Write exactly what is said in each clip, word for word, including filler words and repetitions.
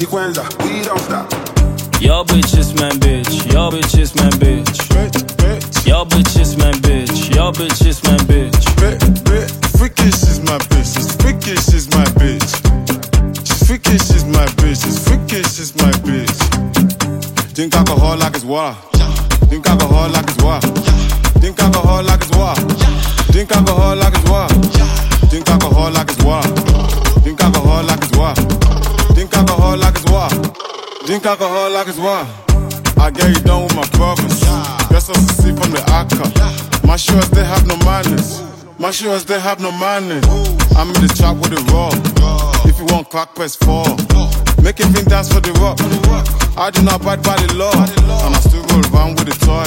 Eddie Quenza, we don't stop. Your bitch is my bitch, your bitch is my bitch. Bitch, bitch. Your bitch is my bitch, your bitch is my bitch. Bitch, bitch. Freakish is my bitch, she's freakish is my bitch. She's freakish is my bitch, she's freakish is my bitch. Drink alcohol like it's water. Drink alcohol like it's water. Drink alcohol like it's water. Drink alcohol like it's water. Drink alcohol like it's water. Drink alcohol like it's water. Drink alcohol like it's water. Drink alcohol like it's water. I get you done with my brothers. Guess I see from the Akka. My shoes they have no manners. My shoes they have no manners. I'm in the trap with the raw. If you want crack, press four. Make it think dance for the rock. I do not abide by the law, and I still roll around with the toy.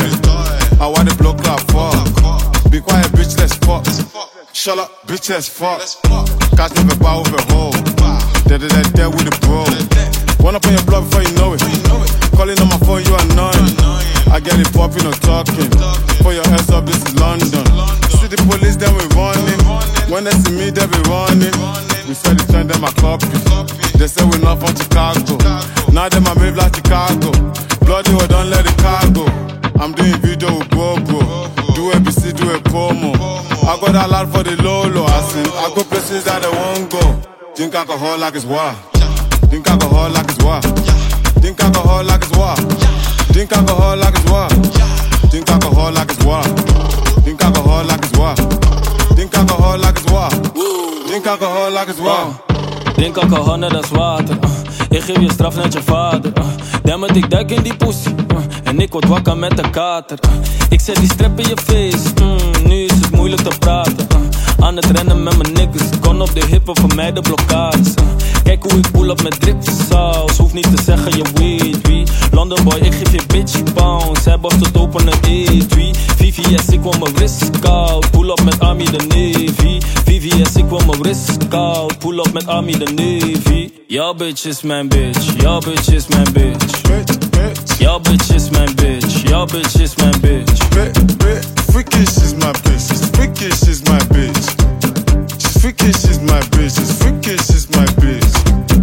I want the blow clap for. Be quiet, bitch, let's fuck. Shut up, bitch, let's fuck. Catch me the bar with a hole. Dead, dead, dead, dead with the bro. One up on your block before you know it. Calling on my phone, you annoying. I get it popping or talking. Put your ass up, this is London. See the police, then we running. When they see me, they be running. We said the trend, them a copy. They say we're not from Chicago. Now them a move like Chicago. Bloody well, don't let the car go. I'm doing video with Bobo. Do A B C, do a promo. I got a lot for the Lolo. I sing, I go places that I won't go. Drink alcohol like it's water. Drink alcohol like it's water. Drink alcohol like it's water. Drink alcohol like it's water. Drink alcohol like it's water. Drink alcohol like it's water. Drink alcohol like it's water. Drink alcohol like it's water. Drink alcohol net als water. Uh. Ik geef je straf net je vader. Uh. Damn it, ik duik in die pussy. Uh. En ik word wakker met de kater. Uh. Ik zet die strap in je face. Mm, nu is het moeilijk te praten. Uh. Aan het rennen met mijn niggas. Kon op de hippen voor mij de blokkades. Uh. Kijk hoe ik pull up met dripsaus. Hoef niet te zeggen je weet wie. London boy, ik geef je bitch bounce. Zij borst het open een E twee. V V S, ik wil mijn wrist koud. Pull up met Army de Navy. V V S, ik wil mijn wrist koud. Pull up met Army de Navy. Your bitch is mijn bitch. Your bitch is mijn bitch. Your bitch is mijn bitch. Your bitch is mijn bitch. Freakish is my bitch. She's freakish is my bitch. She's freakish is my bitch. She's freakish is my bitch.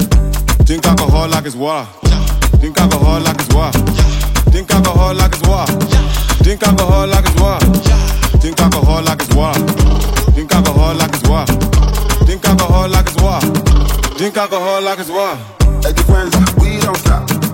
Drink alcohol like it's water. Drink alcohol like it's water. Drink alcohol like it's water. Drink alcohol like it's water. Drink alcohol like it's water. Drink alcohol like it's water. Drink alcohol like it's water. Drink alcohol like it's water. Eddie Quenza, we don't stop.